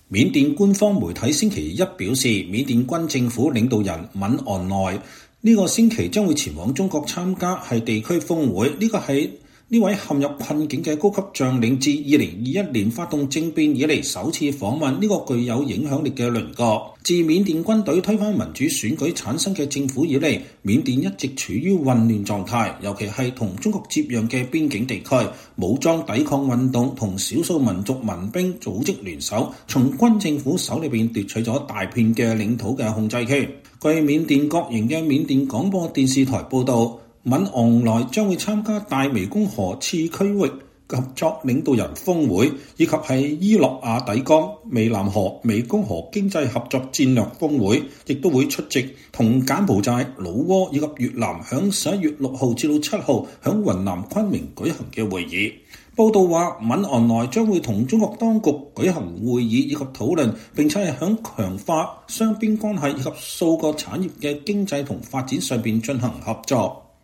緬甸官方媒體星期一表示，緬甸軍政府領導人敏昂萊呢個星期將會前往中國參加係地區峰會。呢個係呢位陷入困境嘅高級將領自2021年發動政變以嚟首次訪問呢個具有影響力嘅鄰國。自緬甸軍隊推翻民主選舉產生嘅政府以嚟，緬甸一直處於混亂狀態，尤其係同中國接壤嘅邊境地區，武裝抵抗運動同少數民族民兵組織聯手，從軍政府手裏邊奪取咗大片嘅領土嘅控制權。據緬甸國營嘅緬甸廣播電視台報導，敏昂萊將會參加大湄公河次區域合作領導人峰會，以及係伊洛瓦底江湄南河湄公河經濟合作戰略峰會，亦都會出席同柬埔寨、老撾以及越南響11月6號至到7號響雲南昆明舉行嘅會議。報道話，敏昂萊將會同中國當局舉行會議以及討論，並且係響強化雙邊關係以及數個產業嘅經濟同發展上邊進行合作。